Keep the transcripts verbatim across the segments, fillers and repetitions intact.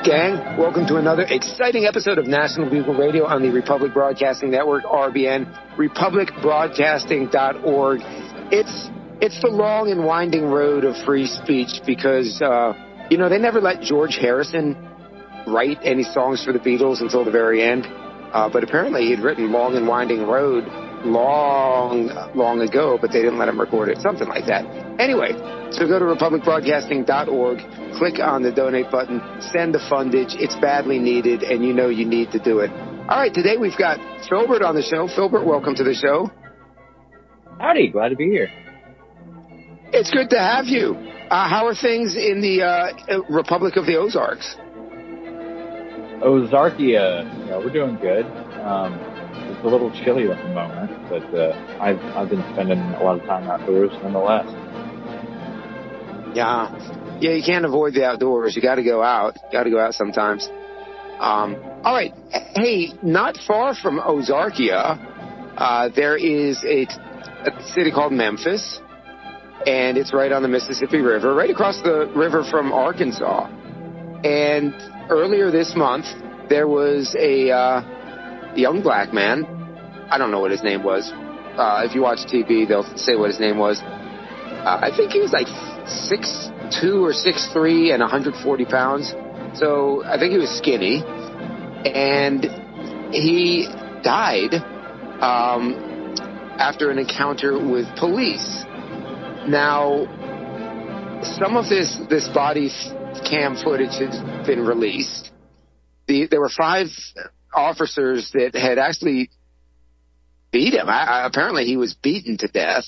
gang? Welcome to another exciting episode of National Bugle Radio on the Republic Broadcasting Network, R B N, republic broadcasting dot org. It's it's the long and winding road of free speech because, uh, you know, they never let George Harrison write any songs for the Beatles until the very end. Uh, but apparently he'd written Long and Winding Road long, long ago, but they didn't let him record it. Something like that. Anyway, so go to republic broadcasting dot org, click on the donate button, send the fundage. It's badly needed, and you know you need to do it. All right, today we've got Filbert on the show. Filbert, welcome to the show. Howdy, glad to be here. It's good to have you. Uh, how are things in the uh, Republic of the Ozarks? Ozarkia, you know, we're doing good. Um, it's a little chilly at the moment, but uh, I've I've been spending a lot of time outdoors nonetheless. Yeah, yeah, you can't avoid the outdoors. You got to go out. Got to go out sometimes. Um, all right, hey, not far from Ozarkia, uh, there is a, a city called Memphis, and it's right on the Mississippi River, right across the river from Arkansas. And earlier this month, there was a uh, young black man. I don't know what his name was. Uh, if you watch T V, they'll say what his name was. Uh, I think he was like six two or six three and one hundred forty pounds. So I think he was skinny. And he died um, after an encounter with police. Now, some of this, this body cam footage has been released. The, there were five officers that had actually beat him. I, I, apparently he was beaten to death.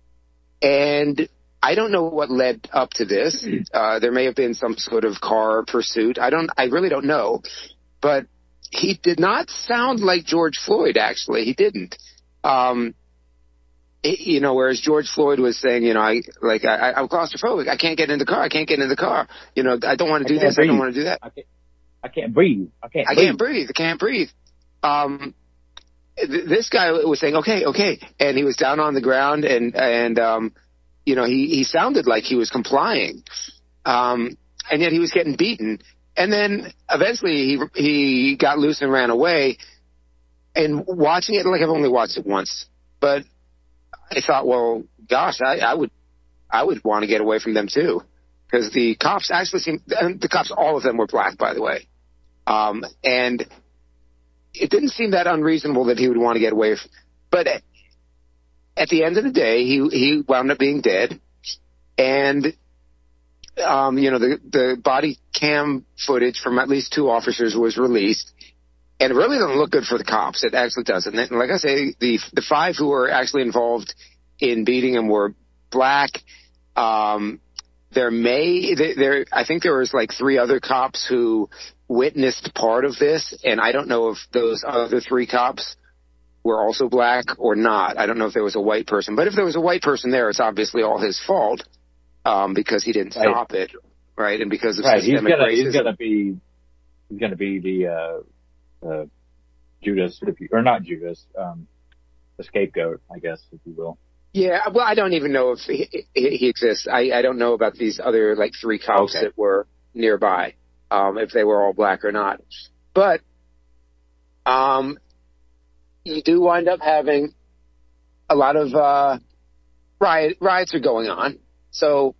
And I don't know what led up to this. Uh, there may have been some sort of car pursuit. I don't, I really don't know. But he did not sound like George Floyd, actually. He didn't. Um, You know, whereas George Floyd was saying, you know, I like I, I'm claustrophobic. I can't get in the car. I can't get in the car. You know, I don't want to do this. Breathe. I don't want to do that. I can't, I can't breathe. I can't. I breathe. can't breathe. I can't breathe. Um, th- this guy was saying, okay, okay, and he was down on the ground, and and um, you know, he he sounded like he was complying, um, and yet he was getting beaten. And then eventually he he got loose and ran away. And watching it, like I've only watched it once, but I thought, well, gosh, I, I would, I would want to get away from them too, because the cops actually seemed, and the cops, all of them were black, by the way, um, and it didn't seem that unreasonable that he would want to get away. From, but at, at the end of the day, he he wound up being dead, and um, you know, the the body cam footage from at least two officers was released. And it really doesn't look good for the cops. It actually doesn't. And like I say, the the five who were actually involved in beating him were black. Um, there may, there, I think there was like three other cops who witnessed part of this, and I don't know if those other three cops were also black or not. I don't know if there was a white person. But if there was a white person there, it's obviously all his fault um, because he didn't stop right. it, right? And because of right. systemic he's gonna, racism. He's going to be, he's going to be the... Uh... Uh, Judas, if you, or not Judas, um, the scapegoat, I guess, if you will. Yeah, well, I don't even know if he, he exists. I, I don't know about these other, like, three cops okay. that were nearby, um, if they were all black or not. But um, you do wind up having a lot of uh, riot, riots are going on. So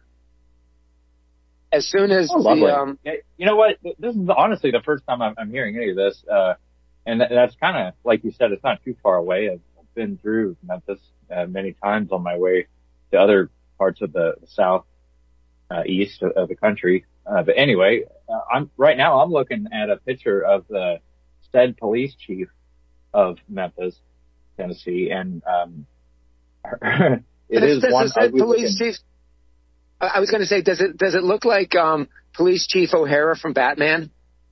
as soon as oh, the... Um, you know what? This is honestly the first time I'm, I'm hearing any of this. Uh, and that, that's kind of, like you said, it's not too far away. I've, I've been through Memphis uh, many times on my way to other parts of the south, uh, east of, of the country. Uh, but anyway, uh, I'm right now I'm looking at a picture of the said police chief of Memphis, Tennessee. And, um, it does, is does one the said police looking, chief... I was going to say, does it does it look like um, Police Chief O'Hara from Batman?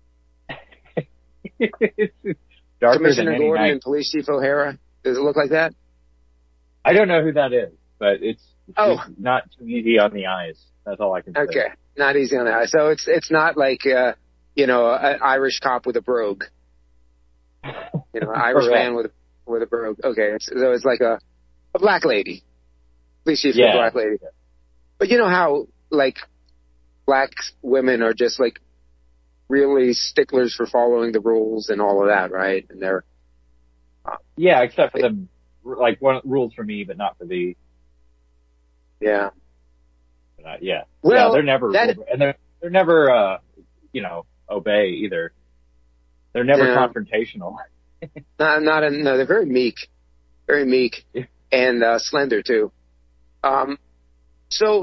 Commissioner Gordon night. And Police Chief O'Hara. Does it look like that? I don't know who that is, but it's, it's oh. not too easy on the eyes. That's all I can say. Okay, not easy on the eyes. So it's it's not like uh, you know an Irish cop with a brogue. You know, an Irish man with with a brogue. Okay, so it's like a a black lady. Police Chief yeah. a black lady. But you know how, like, black women are just, like, really sticklers for following the rules and all of that, right? And they're uh, yeah, except for the like one rules for me, but not for thee. Yeah. But, uh, yeah. Well, yeah, they're never that, and they're they're never uh you know obey either. They're never yeah. confrontational. not not a, no, they're very meek, very meek, yeah. and uh, slender too. Um, so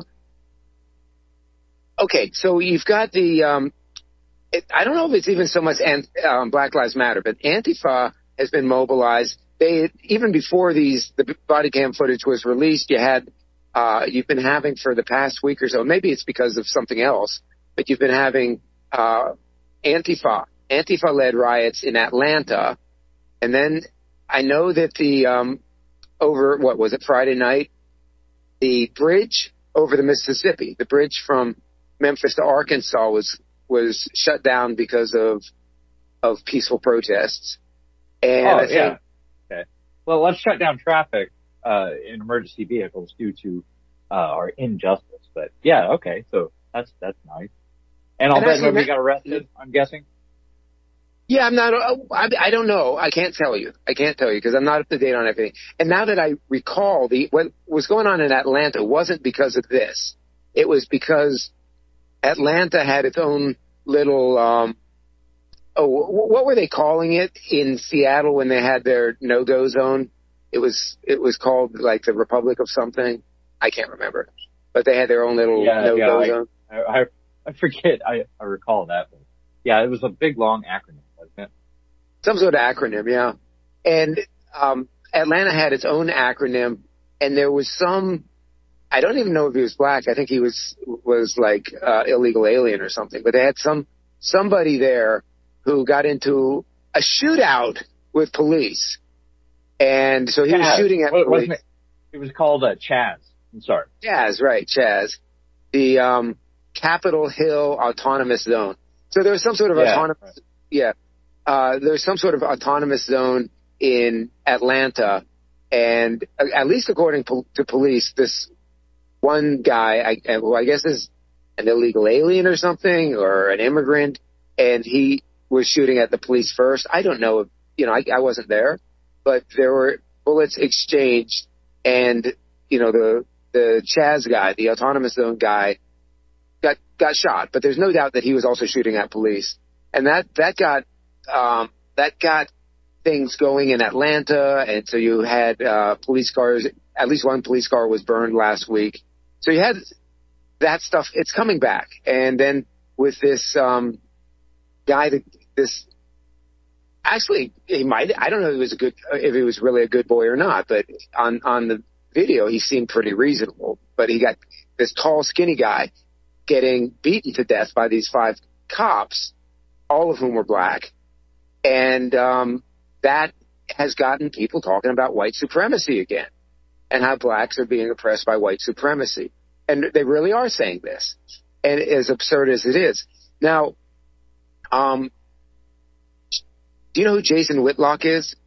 okay, so you've got the um. It, I don't know if it's even so much ant, um, Black Lives Matter, but Antifa has been mobilized. They even before these the body cam footage was released, you had uh, you've been having for the past week or so. Maybe it's because of something else, but you've been having uh, Antifa Antifa led riots in Atlanta, and then I know that the um, over what was it Friday night, the bridge over the Mississippi, the bridge from Memphis to Arkansas was. was shut down because of of peaceful protests. And oh, I think, yeah. Okay. Well, let's shut down traffic uh, in emergency vehicles due to uh, our injustice. But yeah, okay. So that's that's nice. And I'll and bet nobody got arrested, I'm guessing. Yeah, I'm not. I, I don't know. I can't tell you. I can't tell you because I'm not up to date on everything. And now that I recall, the what was going on in Atlanta wasn't because of this. It was because Atlanta had its own little, um, oh, what were they calling it in Seattle when they had their no-go zone? It was, it was called like the Republic of something. I can't remember, but they had their own little yeah, no-go yeah, zone. I, I, I forget. I, I recall that. But yeah, it was a big, long acronym, wasn't it? Some sort of acronym, yeah. And, um, Atlanta had its own acronym, and there was some, I don't even know if he was black. I think he was was like uh, illegal alien or something. But they had some somebody there who got into a shootout with police, and so he Chaz. was shooting at what, police. It? it was called uh, Chaz. I'm sorry. Chaz, right? Chaz, the um, Capitol Hill Autonomous Zone. So there was some sort of yeah, autonomous, right. yeah. Uh, there was some sort of autonomous zone in Atlanta, and uh, at least according to, to police, this. One guy, I, who I guess is an illegal alien or something, or an immigrant, and he was shooting at the police first. I don't know, if, you know, I, I wasn't there, but there were bullets exchanged, and you know, the the Chaz guy, the autonomous zone guy, got got shot. But there's no doubt that he was also shooting at police, and that that got um, that got things going in Atlanta, and so you had uh, police cars. At least one police car was burned last week. So you had that stuff. It's coming back. And then with this um, guy, that this actually he might. I don't know if he was a good, if he was really a good boy or not. But on on the video, he seemed pretty reasonable. But he got this tall, skinny guy getting beaten to death by these five cops, all of whom were black, and um, that has gotten people talking about white supremacy again. And how blacks are being oppressed by white supremacy. And they really are saying this. And as absurd as it is. Now, um, do you know who Jason Whitlock is?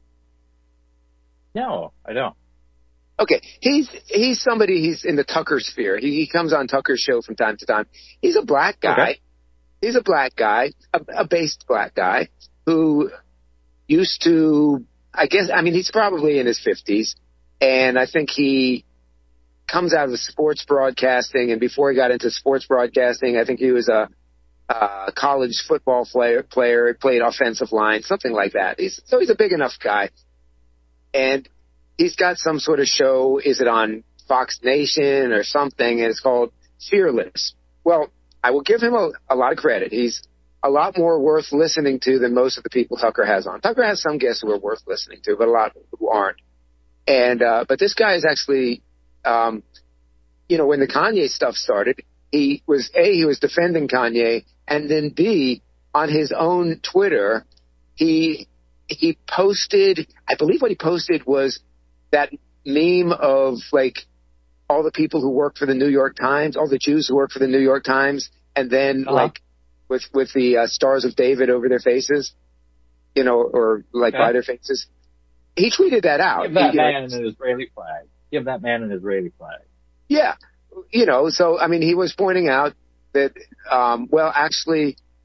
No, I don't. Okay. He's, he's somebody, he's in the Tucker sphere. He, he comes on Tucker's show from time to time. He's a black guy. Okay. He's a black guy, a, a based black guy who used to, I guess, I mean, he's probably in his fifties. And I think he comes out of sports broadcasting. And before he got into sports broadcasting, I think he was a, a college football player, player. He played offensive line, something like that. He's, so he's a big enough guy. And he's got some sort of show. Is it on Fox Nation or something? And it's called Fearless. Well, I will give him a, a lot of credit. He's a lot more worth listening to than most of the people Tucker has on. Tucker has some guests who are worth listening to, but a lot who aren't. And, uh, but this guy is actually, um, you know, when the Kanye stuff started, he was, A, he was defending Kanye, and then B, on his own Twitter, he, he posted, I believe what he posted was that meme of like all the people who work for the New York Times, all the Jews who work for the New York Times, and then uh-huh. like with, with the uh, Stars of David over their faces, you know, or like okay. by their faces. He tweeted that out. Give that he, man an Israeli flag. Give that man an Israeli flag. Yeah. You know, so, I mean, he was pointing out that, um, well, actually,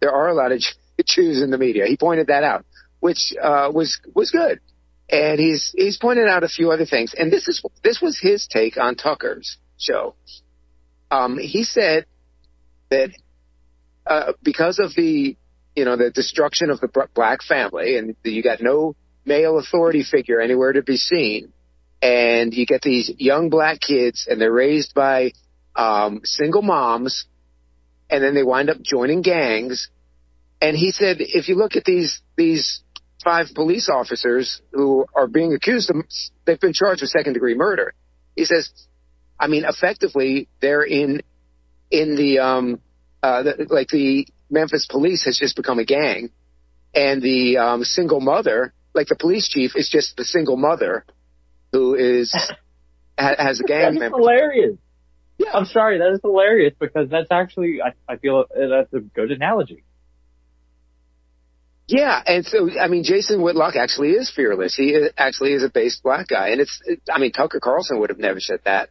there are a lot of Jews in the media. He pointed that out, which uh, was was good. And he's he's pointed out a few other things. And this is this was his take on Tucker's show. Um, he said that uh, because of the you know the destruction of the black family, and you got no male authority figure anywhere to be seen, and you get these young black kids, and they're raised by um, single moms, and then they wind up joining gangs. And he said, if you look at these these five police officers who are being accused of, they've been charged with second degree murder. He says, I mean, effectively, they're in in the um uh the, like the Memphis police has just become a gang, and the um, single mother, like the police chief, is just the single mother who is ha, has a gang member. That's hilarious. Yeah, I'm sorry, that is hilarious because that's actually I, I feel that's a good analogy. Yeah, and so I mean, Jason Whitlock actually is fearless. He is, actually is a based black guy, and it's it, I mean, Tucker Carlson would have never said that.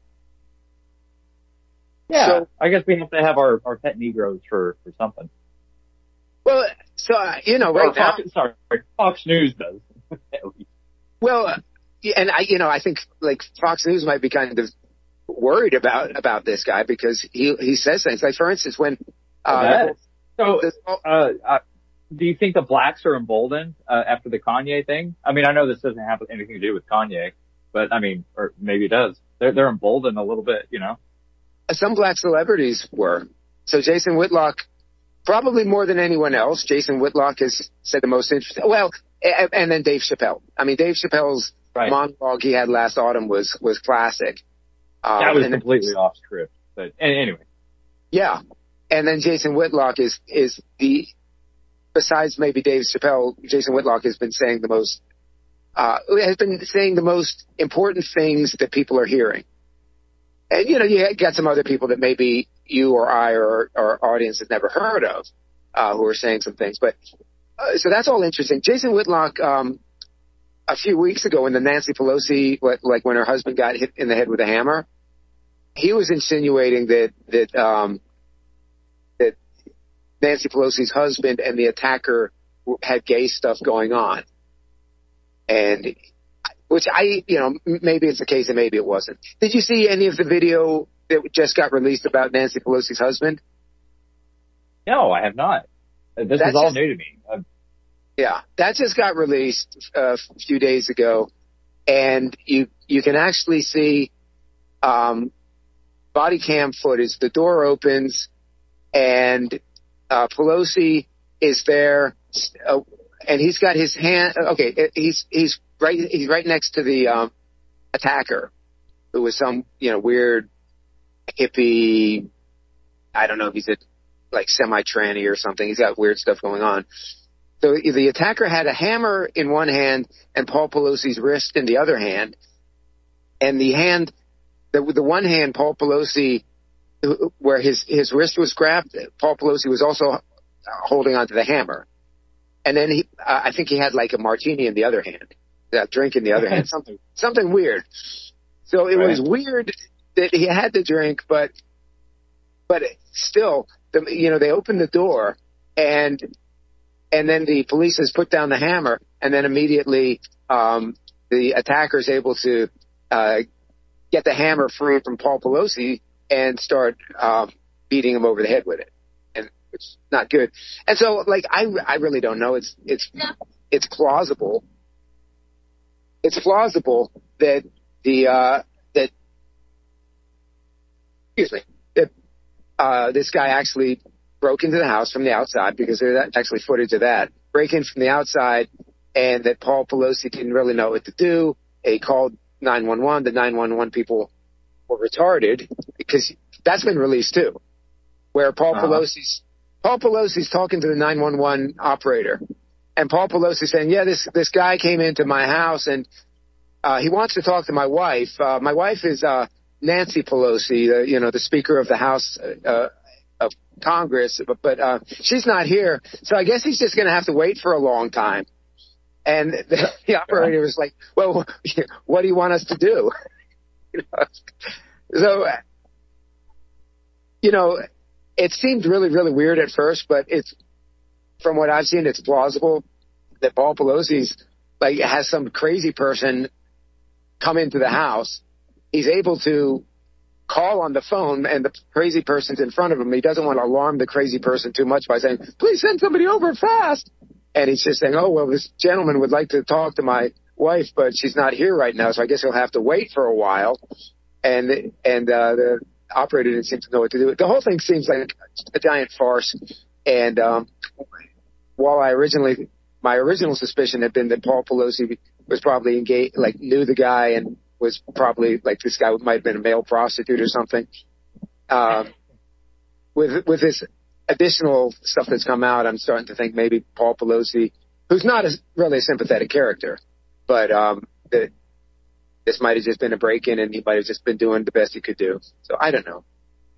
Yeah, so, I guess we have to have our, our pet Negroes for, for something. Well, so uh, you know, right Fox, now, sorry, Fox News does. Well, uh, and I, you know, I think like Fox News might be kind of worried about about this guy because he he says things like, for instance, when uh, so uh, uh, do you think the blacks are emboldened uh, after the Kanye thing? I mean, I know this doesn't have anything to do with Kanye, but I mean, or maybe it does. They're they're emboldened a little bit, you know. Some black celebrities were. So Jason Whitlock, probably more than anyone else, Jason Whitlock has said the most interesting. Well, and, and then Dave Chappelle. I mean, Dave Chappelle's right. monologue he had last autumn was was classic. Um, that was completely off script, but anyway. Yeah, and then Jason Whitlock is is the besides maybe Dave Chappelle, Jason Whitlock has been saying the most uh, has been saying the most important things that people are hearing. And, you know, you got some other people that maybe you or I or our audience has never heard of uh, who are saying some things. But uh, so that's all interesting. Jason Whitlock, um, a few weeks ago when the Nancy Pelosi, what, like when her husband got hit in the head with a hammer, he was insinuating that that um, that Nancy Pelosi's husband and the attacker had gay stuff going on. And which I, you know, maybe it's the case and maybe it wasn't. Did you see any of the video that just got released about Nancy Pelosi's husband? No, I have not. This That's is all just, new to me. I'm... Yeah, that just got released uh, a few days ago, and you you can actually see um, body cam footage. The door opens, and uh, Pelosi is there, uh, and he's got his hand. Okay, he's he's. Right, he's right next to the um, attacker, who was some, you know, weird hippie. I don't know if he's a like semi-tranny or something. He's got weird stuff going on. So the attacker had a hammer in one hand and Paul Pelosi's wrist in the other hand. And the hand, the, the one hand, Paul Pelosi, where his his wrist was grabbed, Paul Pelosi was also holding onto the hammer. And then he, uh, I think he had like a martini in the other hand. That drink in the other hand, something something weird. So it right. was weird that he had the drink, but but still, the, you know, they opened the door and and then the police has put down the hammer, and then immediately um, the attacker is able to uh, get the hammer free from Paul Pelosi and start um, beating him over the head with it, and it's not good. And so, like, I I really don't know. It's it's it's plausible. It's plausible that the uh, that excuse me that uh, this guy actually broke into the house from the outside, because there's actually footage of that, break in from the outside, and that Paul Pelosi didn't really know what to do. He called nine one one. The nine one one people were retarded, because that's been released too, where Paul uh-huh. Pelosi's Paul Pelosi's talking to the nine one one operator. And Paul Pelosi saying, yeah, this this guy came into my house and uh, he wants to talk to my wife. Uh, my wife is uh, Nancy Pelosi, the, you know, the Speaker of the House uh, of Congress, but, but uh, she's not here. So I guess he's just going to have to wait for a long time. And the, the operator was like, well, what do you want us to do? you know? So, you know, it seemed really, really weird at first, but it's from what I've seen, it's plausible that Paul Pelosi's like has some crazy person come into the house. He's able to call on the phone and the crazy person's in front of him. He doesn't want to alarm the crazy person too much by saying, please send somebody over fast. And he's just saying, oh, well, this gentleman would like to talk to my wife, but she's not here right now, so I guess he'll have to wait for a while. And and uh, the operator didn't seem to know what to do. The whole thing seems like a giant farce. And um, while I originally, my original suspicion had been that Paul Pelosi was probably engaged, like knew the guy and was probably like this guy might have been a male prostitute or something. Um, with with this additional stuff that's come out, I'm starting to think maybe Paul Pelosi, who's not a, really a sympathetic character, but um, that this might have just been a break-in and he might have just been doing the best he could do. So I don't know.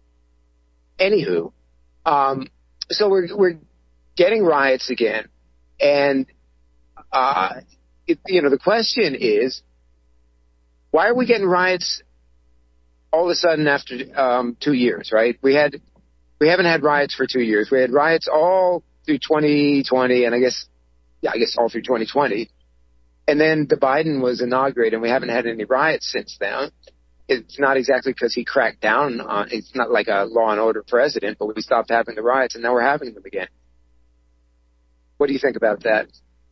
Anywho, um, so we're we're getting riots again, and uh, it, you know the question is, why are we getting riots all of a sudden after um, two years? Right? We had we haven't had riots for two years. We had riots all through twenty twenty, and I guess yeah, I guess all through twenty twenty. And then the Biden was inaugurated, and we haven't had any riots since then. It's not exactly because he cracked down on. It's not like a law and order president, but we stopped having the riots, and now we're having them again. What do you think about that?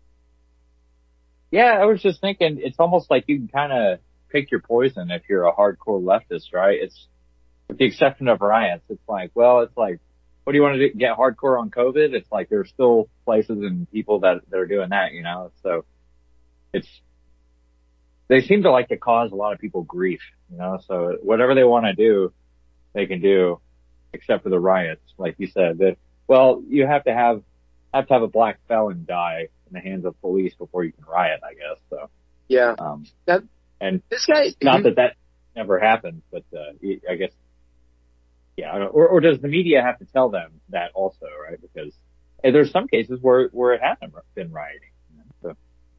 Yeah, I was just thinking, it's almost like you can kind of pick your poison if you're a hardcore leftist, right? It's, with the exception of riots, it's like, well, it's like, what do you want to do? Get hardcore on COVID? It's like there's still places and people that, that are doing that, you know? So it's, they seem to like to cause a lot of people grief, you know? So whatever they want to do, they can do, except for the riots, like you said. That, well, you have to have, have to have a black felon die in the hands of police before you can riot, I guess. So yeah, um, that, and this guy, not mm-hmm. that that never happened, but uh, I guess, yeah. I don't, or, or does the media have to tell them that also, right? Because hey, there's some cases where where it hasn't been rioting. You know? So.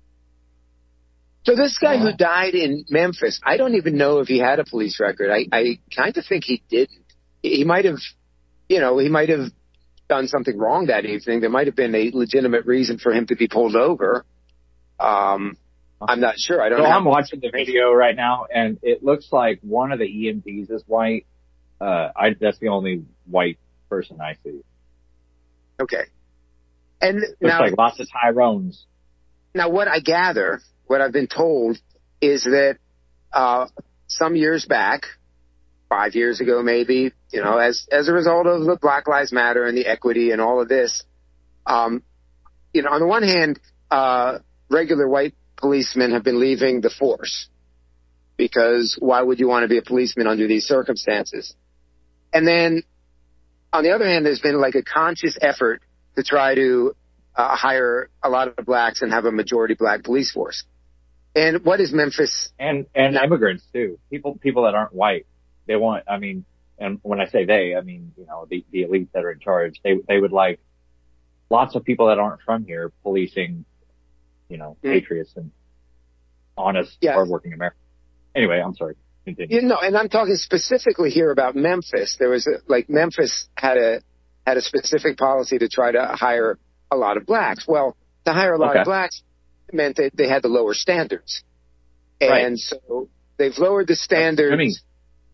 So this guy who died in Memphis, I don't even know if he had a police record. I, I kind of think he didn't. He might have, you know, he might have done something wrong that evening. There might have been a legitimate reason for him to be pulled over. Um, I'm not sure. I don't so know. I'm watching the video right now, and it looks like one of the E M Ts is white. Uh, I, that's the only white person I see. Okay. And looks now, like lots of Tyrones. Now, what I gather, what I've been told, is that uh, some years back, five years ago maybe, you know, as as a result of the Black Lives Matter and the equity and all of this, um, you know, on the one hand, uh, regular white policemen have been leaving the force because why would you want to be a policeman under these circumstances? And then, on the other hand, there's been like a conscious effort to try to uh, hire a lot of blacks and have a majority black police force. And what is Memphis? And and immigrants too. People people that aren't white. They want. I mean, and when I say they, I mean you know the the elite that are in charge. They they would like lots of people that aren't from here policing, you know, mm. patriots and honest, yes. hardworking Americans. Anyway, I'm sorry. Continue. You know, and I'm talking specifically here about Memphis. There was a, like Memphis had a had a specific policy to try to hire a lot of blacks. Well, to hire a lot okay. of blacks meant that they had to lower standards, and right. so they've lowered the standards. I mean,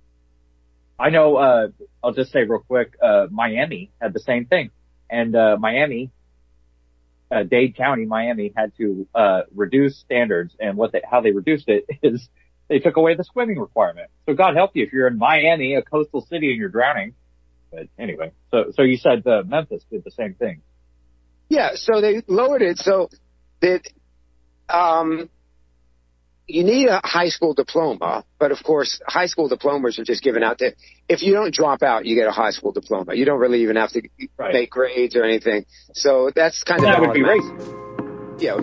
I know. Uh, I'll just say real quick. Uh, Miami had the same thing, and uh, Miami, uh, Dade County, Miami had to uh, reduce standards, and what they, how they reduced it is they took away the swimming requirement. So God help you if you're in Miami, a coastal city, and you're drowning. But anyway, so so you said uh, Memphis did the same thing. Yeah, so they lowered it so that um, you need a high school diploma, but of course, high school diplomas are just given out to, if you don't drop out, you get a high school diploma. You don't really even have to right. make grades or anything. So that's kind that of... That would be racist. Yeah.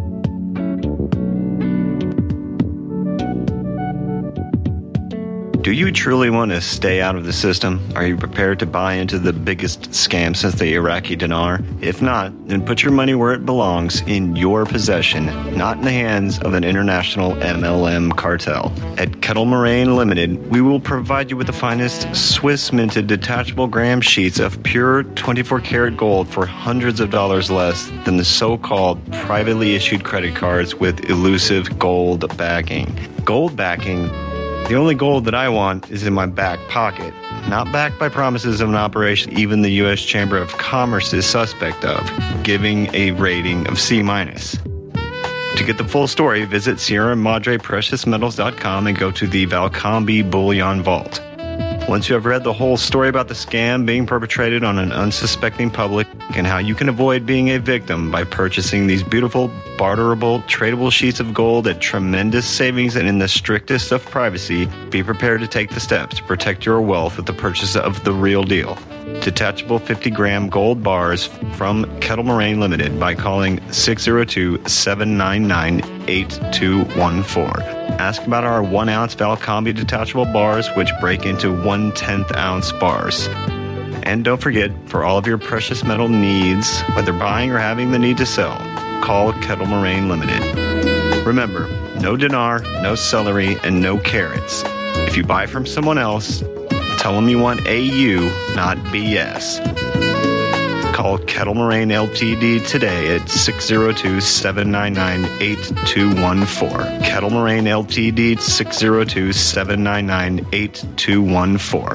Do Do you truly want to stay out of the system? Are you prepared to buy into the biggest scam since the Iraqi dinar? If not, then put your money where it belongs, in your possession, not in the hands of an international M L M cartel. At Kettle Moraine Limited, we will provide you with the finest Swiss minted detachable gram sheets of pure twenty-four karat gold for hundreds of dollars less than the so-called privately issued credit cards with elusive gold backing. Gold backing? The only gold that I want is in my back pocket, not backed by promises of an operation even the U S Chamber of Commerce is suspect of, giving a rating of C minus. To get the full story, visit Sierra Madre Precious Metals dot com and go to the Valcambi Bullion Vault. Once you have read the whole story about the scam being perpetrated on an unsuspecting public and how you can avoid being a victim by purchasing these beautiful, barterable, tradable sheets of gold at tremendous savings and in the strictest of privacy, be prepared to take the steps to protect your wealth with the purchase of the real deal. Detachable fifty gram gold bars from Kettle Moraine Limited by calling six oh two, seven nine nine, eight two one four. Ask about our one ounce Valcambi detachable bars, which break into one tenth ounce bars. And don't forget, for all of your precious metal needs, whether buying or having the need to sell, call Kettle Moraine Limited. Remember, no dinar, no celery, and no carrots. If you buy from someone else, tell them you want A U, not B S. Call Kettle Moraine Ltd today at six oh two, seven nine nine, eight two one four. Kettle Moraine Ltd, six oh two, seven nine nine, eight two one four.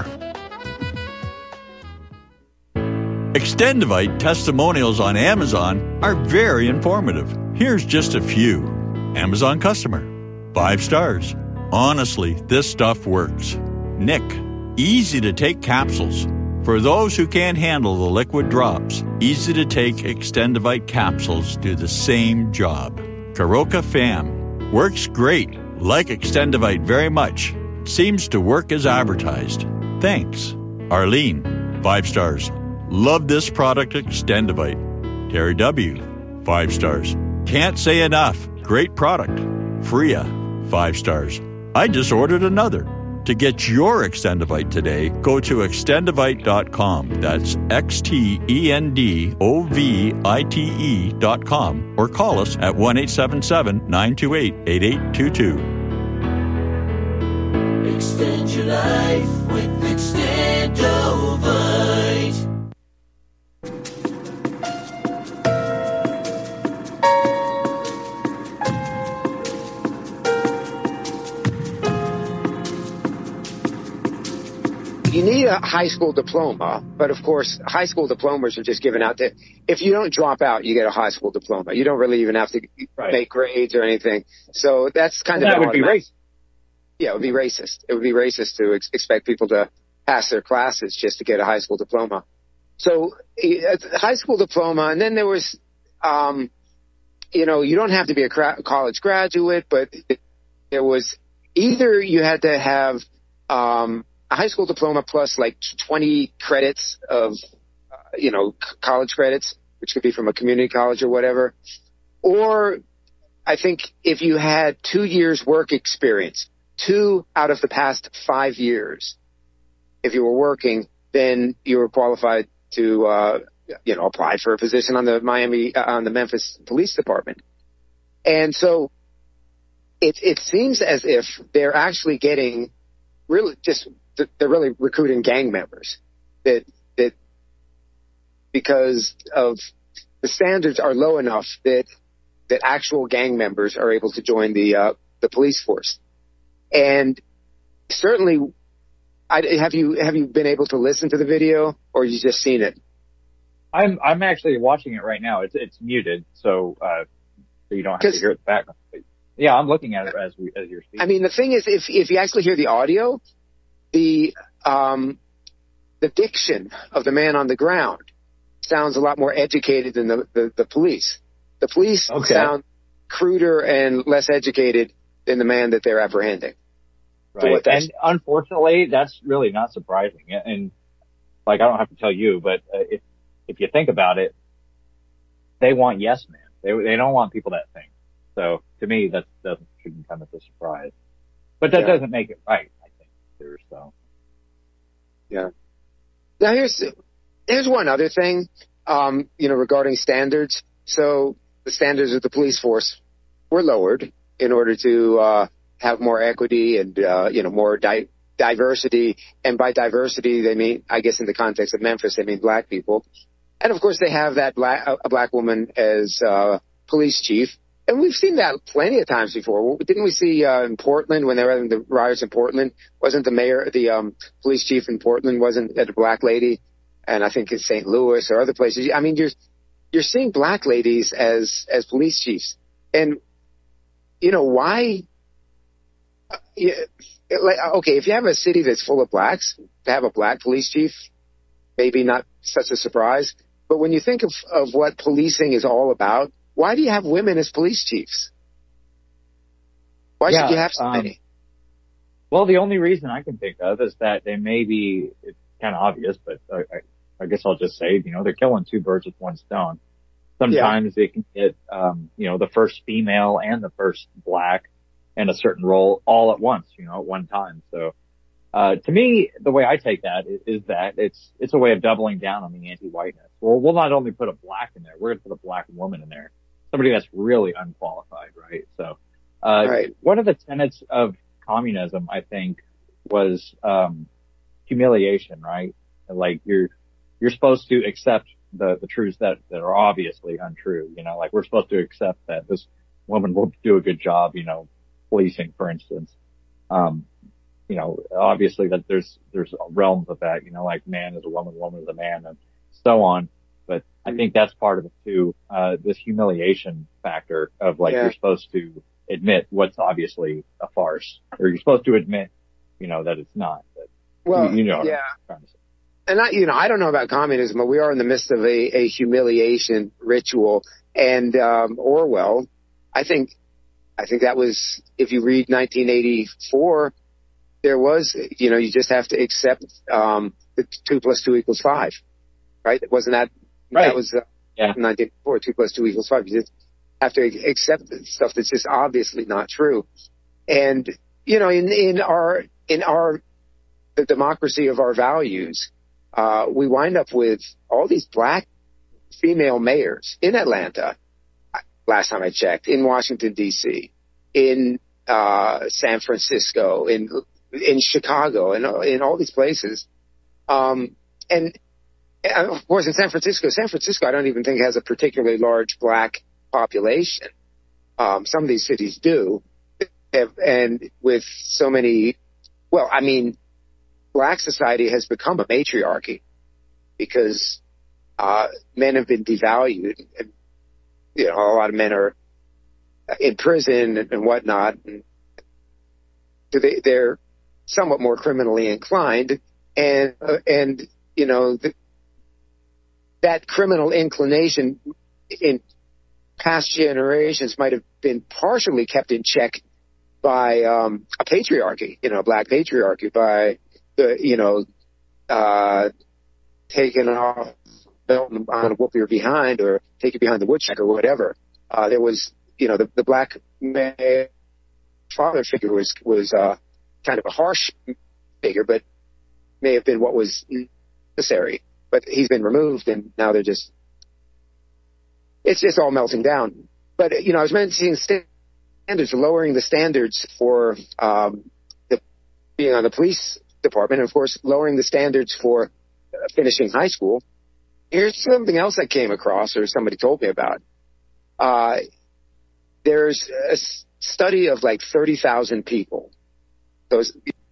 Extendivite testimonials on Amazon are very informative. Here's just a few. Amazon customer. Five stars. Honestly, this stuff works. Nick. Easy to take capsules. For those who can't handle the liquid drops, easy to take Extendivite capsules do the same job. Karoka Fam. Works great. Like Extendivite very much. Seems to work as advertised. Thanks. Arlene. Five stars. Love this product Extendivite. Terry W. Five stars. Can't say enough. Great product. Freya. Five stars. I just ordered another. To get your Extendivite today, go to extendivite dot com. That's X T E N D O V I T E dot com. Or call us at one eight seven seven, nine two eight, eight eight two two. Extend your life with Extendovite. You need a high school diploma, but of course, high school diplomas are just given out to, if you don't drop out, you get a high school diploma. You don't really even have to right. make grades or anything. So that's kind well, of... That would be racist. Yeah, it would be racist. It would be racist to ex- expect people to pass their classes just to get a high school diploma. So, a high school diploma, and then there was, um, you know, you don't have to be a cra- college graduate, but there was either you had to have, um, a high school diploma plus like twenty credits of, uh, you know, c- college credits, which could be from a community college or whatever. Or I think if you had two years work experience, two out of the past five years, if you were working, then you were qualified to, uh, you know, apply for a position on the Miami, uh, on the Memphis Police Department. And so it, it seems as if they're actually getting really just, they're really recruiting gang members that, that because of the standards are low enough that, that actual gang members are able to join the, uh, the police force. And certainly, I, have you, have you been able to listen to the video or you just seen it? I'm, I'm actually watching it right now. It's, it's muted. So, uh, so you don't have to hear it in the background. But yeah, I'm looking at it as we, as you're speaking. I mean, the thing is, if, if you actually hear the audio, the, um, the diction of the man on the ground sounds a lot more educated than the, the, the police. The police okay. sound cruder and less educated than the man that they're apprehending. Right. So and unfortunately, that's really not surprising. And like, I don't have to tell you, but uh, if, if you think about it, they want yes men. They, they don't want people that think. So to me, that doesn't, shouldn't come as a surprise, but that yeah. doesn't make it right. I think there either. So, yeah. Now here's here's one other thing, um, you know, regarding standards. So the standards of the police force were lowered in order to uh, have more equity and uh, you know more di- diversity. And by diversity, they mean, I guess, in the context of Memphis, they mean black people. And of course, they have that black a black woman as uh, police chief. And we've seen that plenty of times before. Didn't we see uh, in Portland when they were having the riots in Portland? Wasn't the mayor, the um, police chief in Portland, wasn't it a black lady? And I think in Saint Louis or other places. I mean, you're you're seeing black ladies as as police chiefs, and you know why? Uh, yeah, like, okay, if you have a city that's full of blacks, to have a black police chief, maybe not such a surprise. But when you think of of what policing is all about, why do you have women as police chiefs? Why yeah, should you have so um, many? Well, the only reason I can think of is that they may be, it's kind of obvious, but I, I, I guess I'll just say, you know, they're killing two birds with one stone. Sometimes yeah. they can get, um, you know, the first female and the first black in a certain role all at once, you know, at one time. So, uh, to me, the way I take that is, is that it's, it's a way of doubling down on the anti-whiteness. Well, we'll not only put a black in there, we're going to put a black woman in there. Somebody that's really unqualified, right? So, uh, right. one of the tenets of communism, I think, was, um, humiliation, right? Like you're, you're supposed to accept the, the truths that, that are obviously untrue, you know, like we're supposed to accept that this woman will do a good job, you know, policing, for instance. Um, you know, obviously that there's, there's realms of that, you know, like man is a woman, woman is a man, and so on. But I think that's part of it too, uh, this humiliation factor of like, yeah. you're supposed to admit what's obviously a farce, or you're supposed to admit, you know, that it's not. But well, you, you know, yeah. And I, you know, I don't know about communism, but we are in the midst of a, a humiliation ritual. And, um, Orwell, I think, I think that was, if you read nineteen eighty-four, there was, you know, you just have to accept, um, the two plus two equals five, right? Wasn't that, right. that was, uh, yeah. nineteen eighty-four, two plus two equals five. You just have to accept stuff that's just obviously not true. And, you know, in, in our, in our, the democracy of our values, uh, we wind up with all these black female mayors in Atlanta, last time I checked, in Washington, D C, in, uh, San Francisco, in, in Chicago, and in, in all these places. Um, and, and of course in San Francisco, San Francisco, I don't even think has a particularly large black population. Um, some of these cities do. And with so many, well, I mean, black society has become a matriarchy because uh, men have been devalued. And, you know, a lot of men are in prison and, and whatnot. And so they, they're somewhat more criminally inclined. And, uh, and you know, the, that criminal inclination in past generations might have been partially kept in check by um, a patriarchy, you know, a black patriarchy, by the, you know, uh, taking off belt on whoop your behind or take you behind the woodchuck or whatever. Uh, there was, you know, the, the black man, father figure was, was, uh, kind of a harsh figure, but may have been what was necessary. But he's been removed and now they're just, it's just all melting down. But, you know, I was mentioning standards, lowering the standards for, um, the, being on the police department, and of course, lowering the standards for uh, finishing high school. Here's something else I came across, or somebody told me about. Uh, there's a study of like thirty thousand people. Those.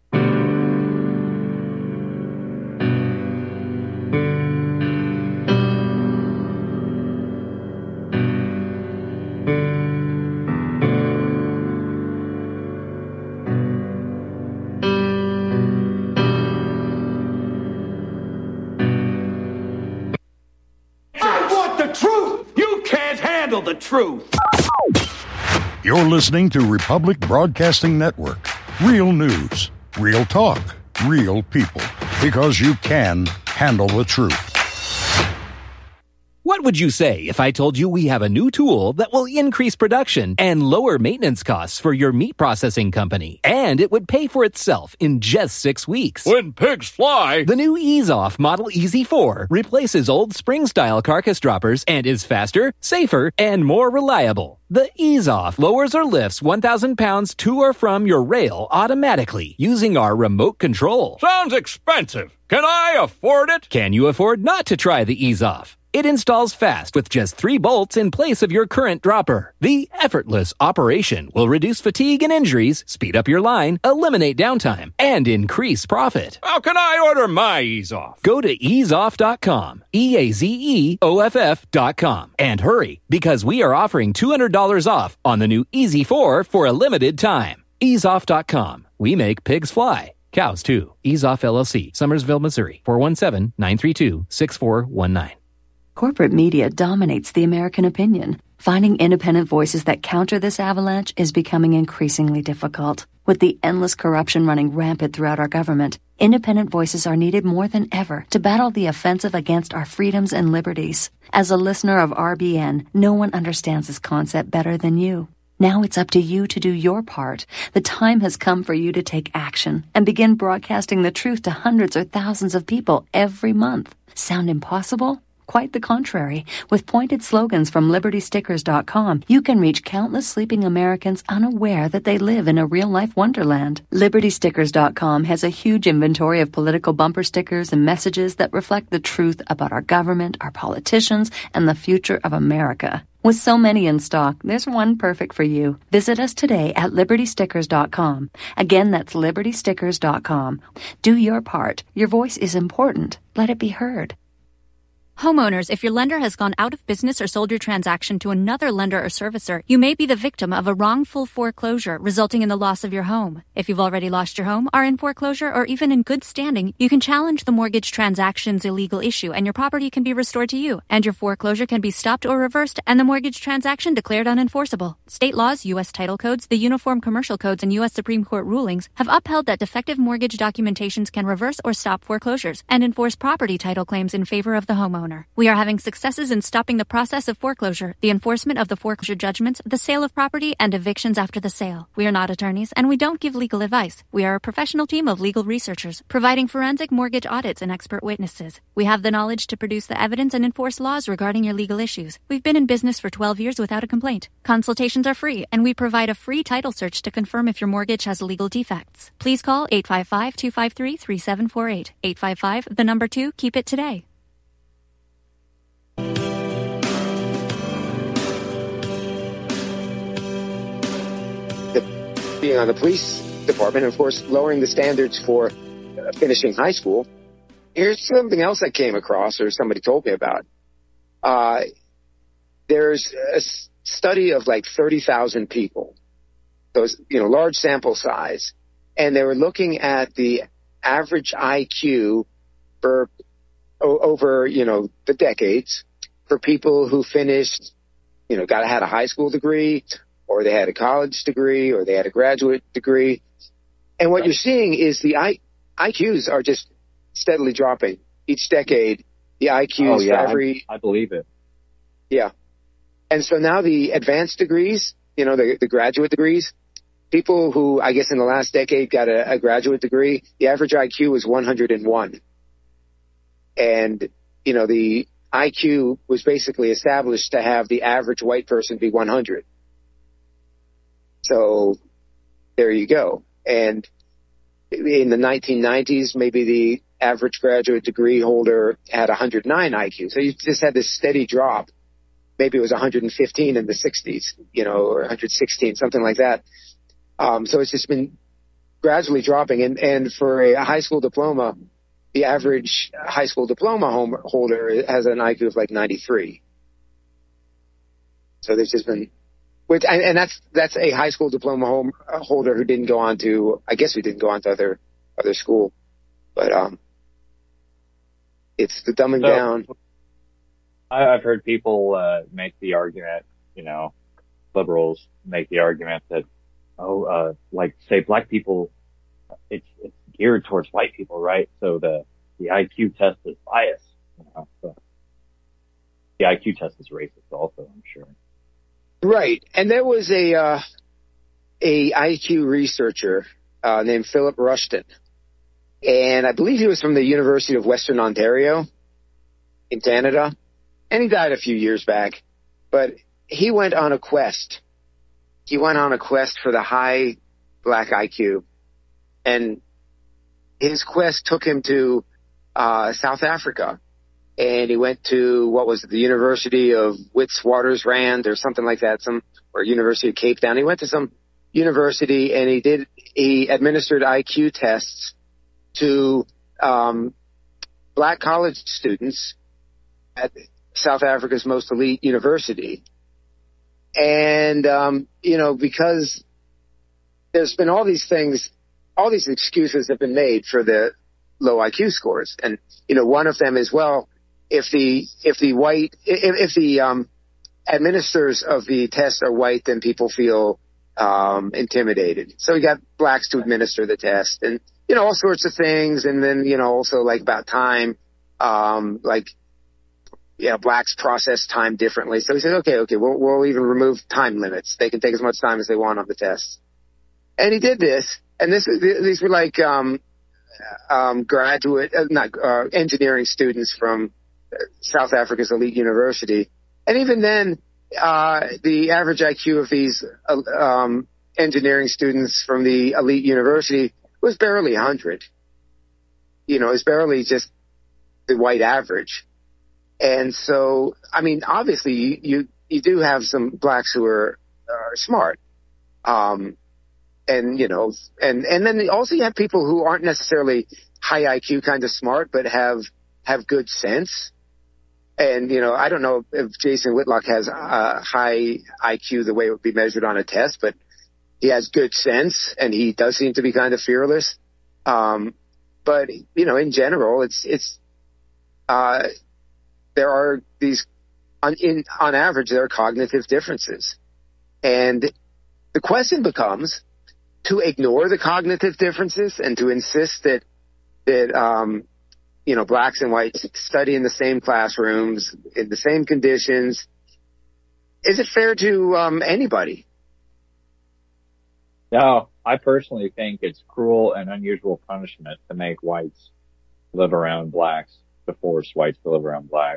The truth. You're listening to Republic Broadcasting Network. Real news, real talk, real people. Because you can handle the truth. What would you say if I told you we have a new tool that will increase production and lower maintenance costs for your meat processing company? And it would pay for itself in just six weeks. When pigs fly! The new EaseOff Model E Z four replaces old spring-style carcass droppers and is faster, safer, and more reliable. The EaseOff lowers or lifts one thousand pounds to or from your rail automatically using our remote control. Sounds expensive. Can I afford it? Can you afford not to try the EaseOff? It installs fast with just three bolts in place of your current dropper. The effortless operation will reduce fatigue and injuries, speed up your line, eliminate downtime, and increase profit. How can I order my EaseOff? Go to ease off dot com, E A Z E O F F dot com, and hurry, because we are offering two hundred dollars off on the new E Z four for a limited time. ease off dot com. We make pigs fly. Cows, too. EaseOff L L C, Summersville, Missouri, four one seven, nine three two, six four one nine. Corporate media dominates the American opinion. Finding independent voices that counter this avalanche is becoming increasingly difficult. With the endless corruption running rampant throughout our government, independent voices are needed more than ever to battle the offensive against our freedoms and liberties. As a listener of R B N, no one understands this concept better than you. Now it's up to you to do your part. The time has come for you to take action and begin broadcasting the truth to hundreds or thousands of people every month. Sound impossible? Quite the contrary. With pointed slogans from liberty stickers dot com, you can reach countless sleeping Americans unaware that they live in a real-life wonderland. liberty stickers dot com has a huge inventory of political bumper stickers and messages that reflect the truth about our government, our politicians, and the future of America. With so many in stock, there's one perfect for you. Visit us today at liberty stickers dot com. Again, that's liberty stickers dot com. Do your part. Your voice is important. Let it be heard. Homeowners, if your lender has gone out of business or sold your transaction to another lender or servicer, you may be the victim of a wrongful foreclosure resulting in the loss of your home. If you've already lost your home, are in foreclosure, or even in good standing, you can challenge the mortgage transaction's illegal issue and your property can be restored to you, and your foreclosure can be stopped or reversed and the mortgage transaction declared unenforceable. State laws, U S title codes, the Uniform Commercial Codes, and U S Supreme Court rulings have upheld that defective mortgage documentations can reverse or stop foreclosures and enforce property title claims in favor of the homeowner. We are having successes in stopping the process of foreclosure, the enforcement of the foreclosure judgments, the sale of property, and evictions after the sale. We are not attorneys, and we don't give legal advice. We are a professional team of legal researchers, providing forensic mortgage audits and expert witnesses. We have the knowledge to produce the evidence and enforce laws regarding your legal issues. We've been in business for twelve years without a complaint. Consultations are free, and we provide a free title search to confirm if your mortgage has legal defects. Please call eight five five, two five three, three seven four eight. eight five five, the number two, keep it today. Being on the police department, and of course, lowering the standards for uh, finishing high school. Here's something else I came across, or somebody told me about. Uh, there's a s- study of like thirty thousand people, those, you know, large sample size, and they were looking at the average I Q for o- over, you know, the decades for people who finished, you know, got had a high school degree, or they had a college degree, or they had a graduate degree. And what you're seeing is the I- IQs are just steadily dropping. Each decade, the I Qs oh, yeah, for every... I, I believe it. Yeah. And so now the advanced degrees, you know, the, the graduate degrees, people who, I guess in the last decade got a, a graduate degree, the average I Q was one hundred one. And, you know, the I Q was basically established to have the average white person be one hundred. So there you go. And in the nineteen nineties, maybe the average graduate degree holder had one hundred nine I Q. So you just had this steady drop. Maybe it was one hundred fifteen in the sixties, you know, or one hundred sixteen, something like that. Um, so it's just been gradually dropping. And, and for a high school diploma, the average high school diploma home holder has an I Q of like ninety-three. So there's just been... Which, and, and that's that's a high school diploma home, uh, holder who didn't go on to, I guess who didn't go on to other other school, but um, it's the dumbing so, down. I, I've heard people uh, make the argument, you know, liberals make the argument that, oh, uh, like say black people, it's it's geared towards white people, right? So the the I Q test is biased. You know, so. the I Q test is racist also, I'm sure. Right. And there was a, uh, a I Q researcher, uh, named Philip Rushton. And I believe he was from the University of Western Ontario in Canada. And he died a few years back. But he went on a quest. He went on a quest for the high black I Q. And his quest took him to uh, South Africa. And he went to, what was it, the University of Witwatersrand or something like that, some or University of Cape Town. He went to some university and he did, he administered I Q tests to um, black college students at South Africa's most elite university. And, um, you know, because there's been all these things, all these excuses have been made for the low I Q scores. And, you know, one of them is, well, if the, if the white, if, if the, um, administrators of the test are white, then people feel, um, intimidated. So we got blacks to administer the test and, you know, all sorts of things. And then, you know, also like about time, um, like, yeah, blacks process time differently. So he said, okay, okay, we'll, we'll even remove time limits. They can take as much time as they want on the tests. And he did this. And this, these were like, um, um, graduate, uh, not, uh, engineering students from South Africa's elite university. And even then, uh, the average I Q of these, uh, um, engineering students from the elite university was barely one hundred. You know, it's barely just the white average. And so, I mean, obviously you, you, you do have some blacks who are, are smart. Um, and, you know, and, and then also you have people who aren't necessarily high I Q kind of smart, but have, have good sense. And, you know, I don't know if Jason Whitlock has a high I Q the way it would be measured on a test, but he has good sense and he does seem to be kind of fearless. Um, but, you know, in general, it's, it's, uh, there are these, on, in, on average, there are cognitive differences. And the question becomes to ignore the cognitive differences and to insist that, that, um, you know, blacks and whites study in the same classrooms, in the same conditions. Is it fair to, um, anybody? No, I personally think it's cruel and unusual punishment to make whites live around blacks, to force whites to live around blacks.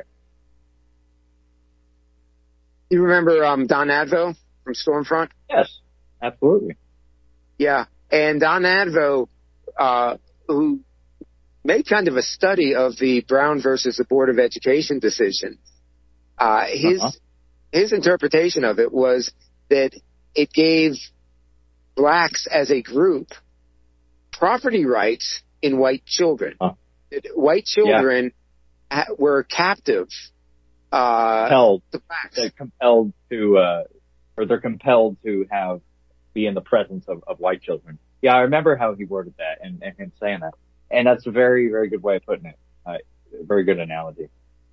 You remember um, Don Advo from Stormfront? Yes, absolutely. Yeah, and Don Advo, uh, who made kind of a study of the Brown versus the Board of Education decision, uh, his uh-huh. his interpretation of it was that it gave blacks as a group property rights in white children. Huh. White children yeah. ha- were captive. Uh, compelled, they're compelled to, uh, or they're compelled to have, be in the presence of, of white children. Yeah, I remember how he worded that and, and, and saying that. And that's a very, very good way of putting it. Uh, very good analogy.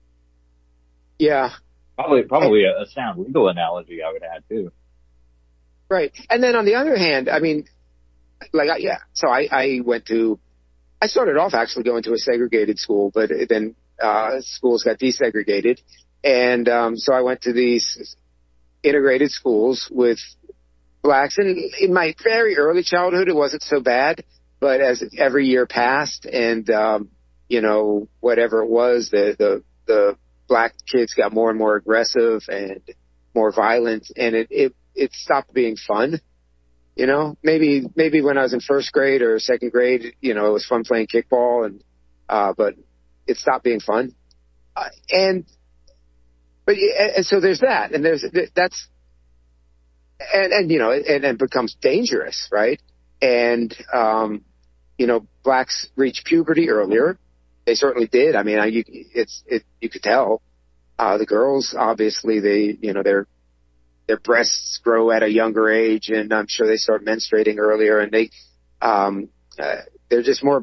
Yeah. Probably, probably a, a sound legal analogy, I would add too. Right. And then on the other hand, I mean, like, yeah, so I, I went to, I started off actually going to a segregated school, but then, uh, schools got desegregated. And, um, so I went to these integrated schools with blacks. And in my very early childhood, it wasn't so bad. But as every year passed and, um, you know, whatever it was, the, the, the black kids got more and more aggressive and more violent. And it, it, it stopped being fun. You know, maybe, maybe when I was in first grade or second grade, you know, it was fun playing kickball and, uh, but it stopped being fun. Uh, and, but, and so there's that, and there's, that's, and, and, you know, and it becomes dangerous, right? And, um, you know, blacks reach puberty earlier. They certainly did. I mean, I, you, it's, it, you could tell, uh, the girls, obviously, they, you know, their, their breasts grow at a younger age, and I'm sure they start menstruating earlier, and they, um, uh, they're just more,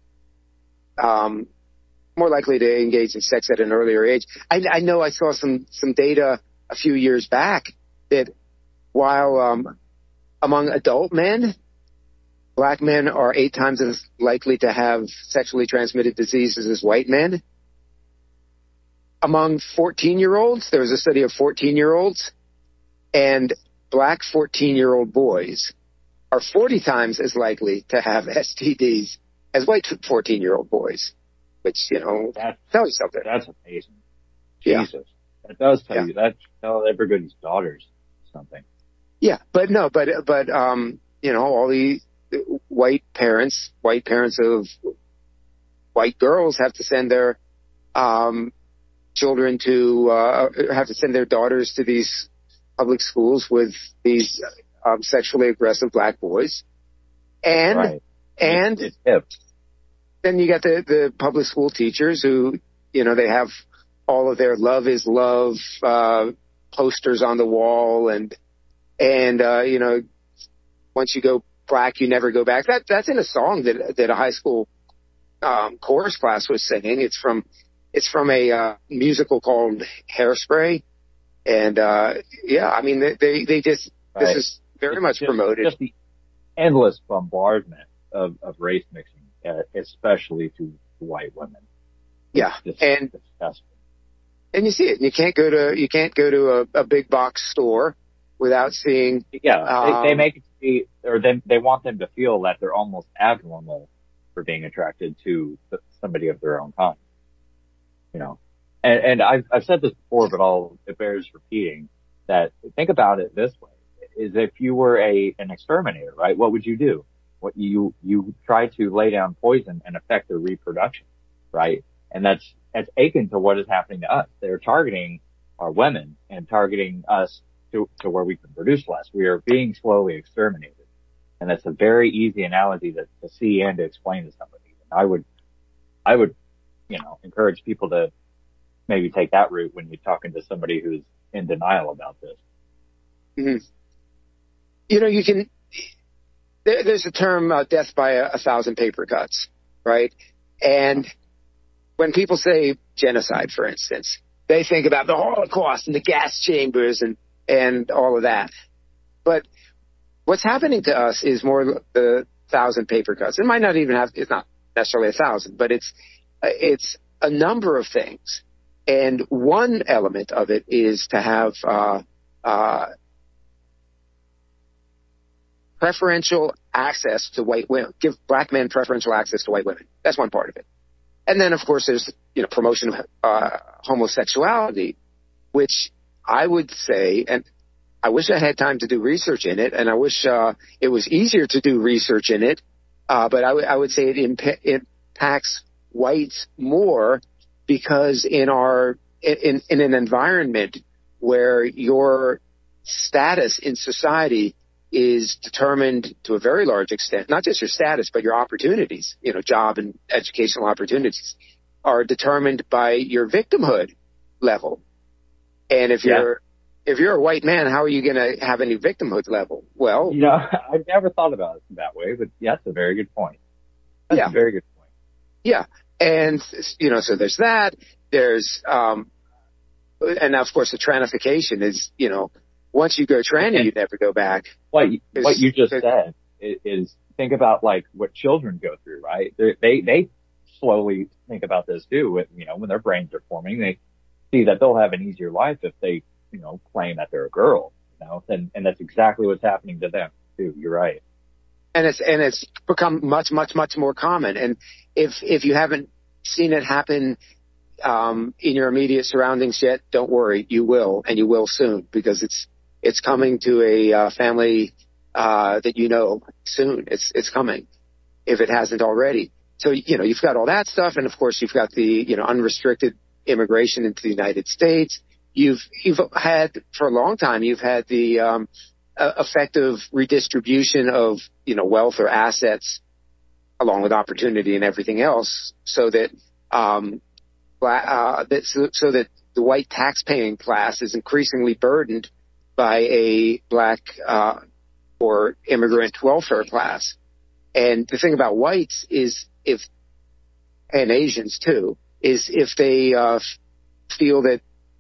um, more likely to engage in sex at an earlier age. I, I know I saw some, some data a few years back that while, um, among adult men, black men are eight times as likely to have sexually transmitted diseases as white men. among fourteen-year-olds, there was a study of fourteen-year-olds, and black fourteen-year-old boys are forty times as likely to have S T Ds as white fourteen-year-old boys, which, you know, that's, tells you something. That's amazing. Yeah. Jesus. That does tell yeah. you. That tells everybody's daughters something. Yeah, but no, but, but, um, you know, all the white parents, white parents of white girls have to send their, um, children to, uh, have to send their daughters to these public schools with these, um, sexually aggressive black boys. And, right. and it's, it's hip. Then you got the, the public school teachers who, you know, they have all of their love is love, uh, posters on the wall and, and, uh, you know, once you go black, you never go back. That, that's in a song that, that a high school, um, chorus class was singing. It's from, it's from a, uh, musical called Hairspray. And, uh, yeah, I mean, they, they, they just, right. this is very it's much just, promoted. Just the endless bombardment of, of race mixing, uh, especially to white women. Yeah. It's and, disgusting. And you see it. You can't go to, you can't go to a, a big box store without seeing. Yeah. Um, they, they make it be, or they, they want them to feel that they're almost abnormal for being attracted to somebody of their own kind. You know, and, and I've, I've said this before, but I'll, it bears repeating that think about it this way is if you were a, an exterminator, right? What would you do? What you, you try to lay down poison and affect their reproduction, right? And that's, that's akin to what is happening to us. They're targeting our women and targeting us to, to where we can produce less. We are being slowly exterminated. And that's a very easy analogy to, to see and to explain to somebody. And I would, I would, you know, encourage people to maybe take that route when you're talking to somebody who's in denial about this. Mm-hmm. You know, you can, there, there's a term, uh, death by a, a thousand paper cuts, right? And when people say genocide, for instance, they think about the Holocaust and the gas chambers and, and all of that. But what's happening to us is more the thousand paper cuts. It might not even have, it's not necessarily a thousand, but it's, it's a number of things. And one element of it is to have, uh, uh, preferential access to white women, give black men preferential access to white women. That's one part of it. And then, of course, there's, you know, promotion of uh, homosexuality, which I would say, and I wish I had time to do research in it, and I wish uh, it was easier to do research in it, uh, but I, w- I would say it imp- impacts whites more because in our in, in an environment where your status in society is determined to a very large extent, not just your status, but your opportunities, you know, job and educational opportunities are determined by your victimhood level. And if yeah. you're, if you're a white man, how are you going to have any victimhood level? Well, you know, I've never thought about it that way, but yeah, that's a very good point. That's yeah. a very good point. Yeah. And, you know, so there's that, there's, um, and now, of course, the trannification is, you know, once you go tranny, you never go back. What you, what you just said is, is think about like what children go through, right? They're, they they slowly think about this too. With, you know, when their brains are forming, they see that they'll have an easier life if they, you know, claim that they're a girl. You know, and and that's exactly what's happening to them too. You're right. And it's and it's become much much much more common. And if if you haven't seen it happen um, in your immediate surroundings yet, don't worry, you will, and you will soon, because it's. It's coming to a uh, family uh, that you know soon. It's it's coming, if it hasn't already. So, you know, you've got all that stuff, and of course you've got the, you know, unrestricted immigration into the United States. You've you've had for a long time. You've had the um, uh, effective redistribution of, you know, wealth or assets, along with opportunity and everything else, so that um, uh, that so, so that the white tax-paying class is increasingly burdened by a black uh, or immigrant welfare class. And the thing about whites is if, and Asians too, is if they uh, feel that,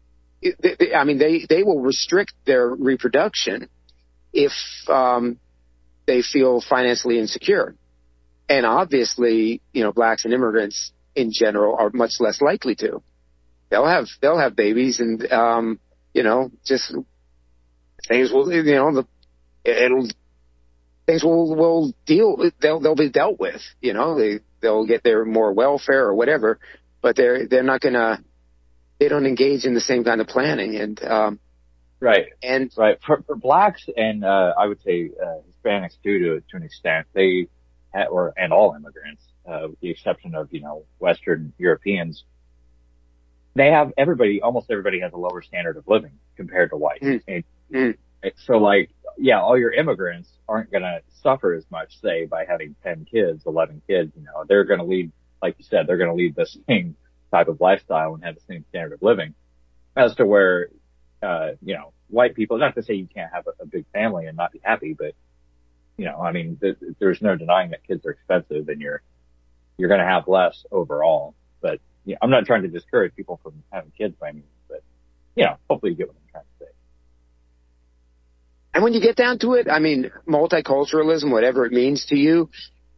I mean, they, they will restrict their reproduction if um, they feel financially insecure. And obviously, you know, blacks and immigrants in general are much less likely to. they'll have they'll have babies, and um, you know, just things will, you know, the it'll things will will deal they'll they'll be dealt with. You know, they they'll get their more welfare or whatever, but they're they're not gonna they don't engage in the same kind of planning. And um, right, and right for, for blacks and uh, I would say uh, Hispanics too, to to an extent, they ha- or and all immigrants, uh, with the exception of you know Western Europeans. They have everybody, almost everybody has a lower standard of living compared to whites. Mm. And Mm. so like, yeah, all your immigrants aren't going to suffer as much, say, by having ten kids, eleven kids, you know, they're going to lead, like you said, they're going to lead the same type of lifestyle and have the same standard of living as to where, uh, you know, white people, not to say you can't have a, a big family and not be happy, but, you know, I mean, th- there's no denying that kids are expensive and you're, you're going to have less overall. But yeah, I'm not trying to discourage people from having kids by any means, but, you know, hopefully you get what I'm trying to say. And when you get down to it, I mean, multiculturalism, whatever it means to you,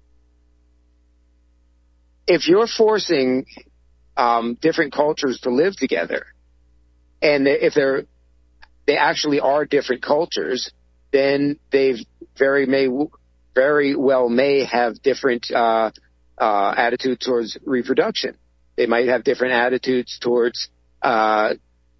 if you're forcing um, different cultures to live together, and if they're they actually are different cultures, then they very may very well may have different uh, uh, attitudes towards reproduction. They might have different attitudes towards uh,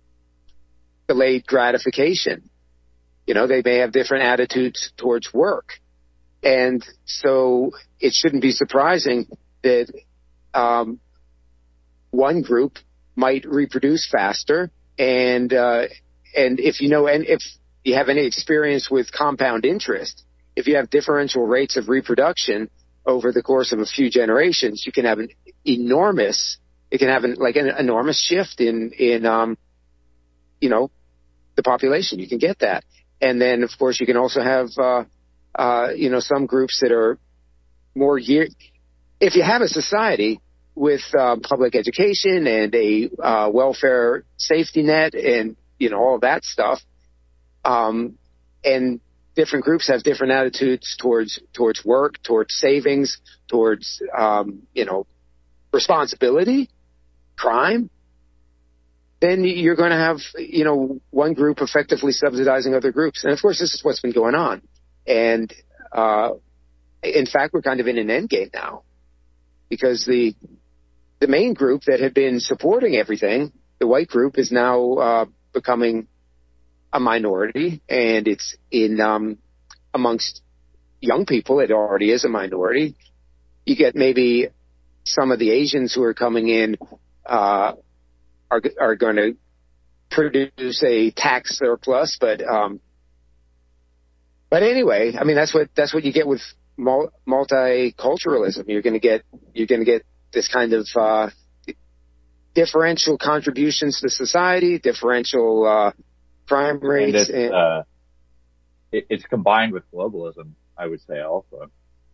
delayed gratification. You know, they may have different attitudes towards work. And so it shouldn't be surprising that um, one group might reproduce faster. And uh, and if you know, and if you have any experience with compound interest, if you have differential rates of reproduction over the course of a few generations, you can have an enormous, it can have an, like an enormous shift in, in um, you know, the population. You can get that. And then, of course, you can also have, uh, uh, you know, some groups that are more geared. If you have a society with uh, public education and a uh, welfare safety net and, you know, all of that stuff, um, and different groups have different attitudes towards towards work, towards savings, towards, um, you know, responsibility, crime, then you're going to have, you know, one group effectively subsidizing other groups. And, of course, this is what's been going on. And, uh, in fact, we're kind of in an endgame now because the the main group that had been supporting everything, the white group, is now uh, becoming a minority, and it's in um, amongst young people. It already is a minority. You get maybe some of the Asians who are coming in uh, are are going to produce a tax surplus, but um, but anyway, I mean that's what that's what you get with mul- multiculturalism. You're going to get you're going to get this kind of uh, differential contributions to society, differential uh, crime rates, and it's, and, uh, it, it's combined with globalism, I would say, also.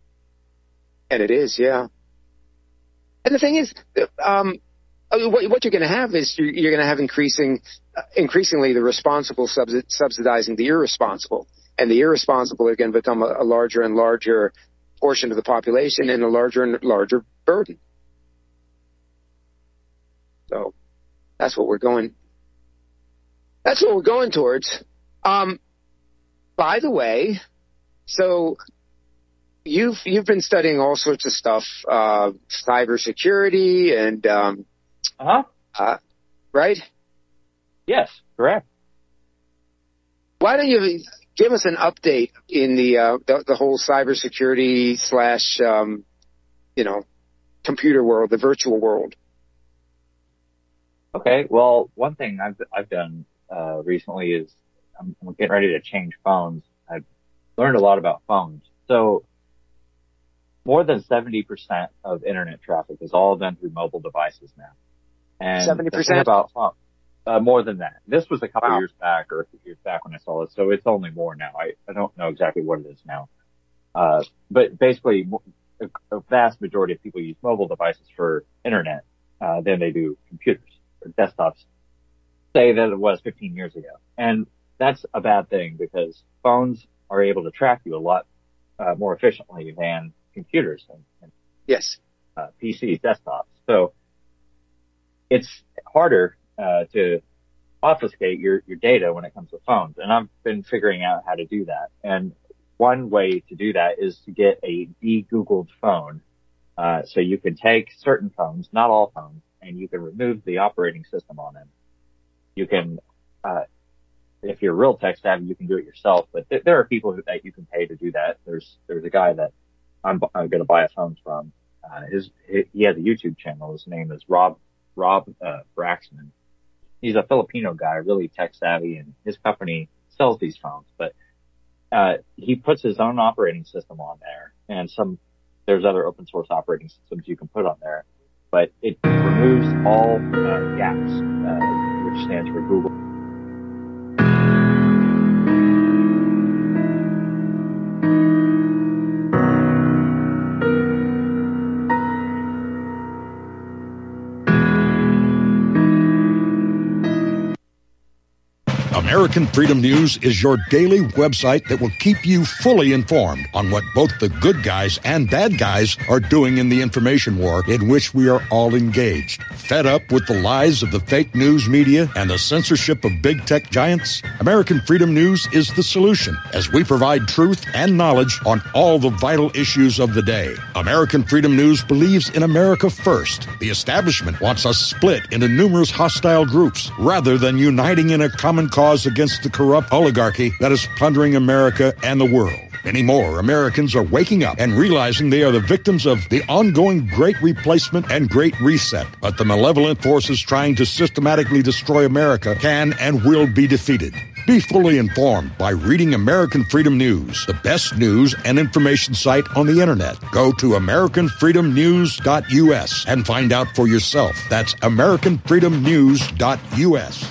And it is, yeah. And the thing is, um, what, what you're going to have is you're, you're going to have increasing, uh, increasingly the responsible subsid- subsidizing the irresponsible, and the irresponsible are going to become a, a larger and larger portion of the population and a larger and larger burden. So that's what we're going. That's what we're going towards. Um, by the way, so you've you've been studying all sorts of stuff, uh, cybersecurity and um, uh-huh. uh, right? Yes, correct. Why don't you give us an update in the uh, the, the whole cybersecurity slash um, you know computer world, the virtual world? Okay, well, one thing I've I've done uh, recently is I'm, I'm getting ready to change phones. I've learned a lot about phones. So more than seventy percent of internet traffic is all done through mobile devices now. And seventy percent about phones, uh, more than that. This was a couple wow. years back or a few years back when I saw this, so it's only more now. I, I don't know exactly what it is now. Uh, but basically a, a vast majority of people use mobile devices for internet, uh, than they do computers. Desktops, say that it was fifteen years ago. And that's a bad thing because phones are able to track you a lot uh, more efficiently than computers and, and yes, uh, P Cs, desktops. So it's harder uh, to obfuscate your, your data when it comes to phones. And I've been figuring out how to do that. And one way to do that is to get a de-Googled phone. Uh, so you can take certain phones, not all phones, and you can remove the operating system on them. You can, uh, if you're real tech savvy, you can do it yourself, but th- there are people who, that you can pay to do that. There's, there's a guy that I'm, I'm going to buy a phone from. Uh, his, he has a YouTube channel. His name is Rob, Rob, uh, Braxman. He's a Filipino guy, really tech savvy, and his company sells these phones, but, uh, he puts his own operating system on there, and some, there's other open source operating systems you can put on there, but it removes all, uh, gaps, uh, which stands for Google. American Freedom News is your daily website that will keep you fully informed on what both the good guys and bad guys are doing in the information war in which we are all engaged. Fed up with the lies of the fake news media and the censorship of big tech giants? American Freedom News is the solution, as we provide truth and knowledge on all the vital issues of the day. American Freedom News believes in America first. The establishment wants us split into numerous hostile groups rather than uniting in a common cause against the corrupt oligarchy that is plundering America and the world. Many more Americans are waking up and realizing they are the victims of the ongoing Great Replacement and Great Reset. But the malevolent forces trying to systematically destroy America can and will be defeated. Be fully informed by reading American Freedom News, the best news and information site on the internet. Go to American Freedom News dot U S and find out for yourself. That's American Freedom News dot U S.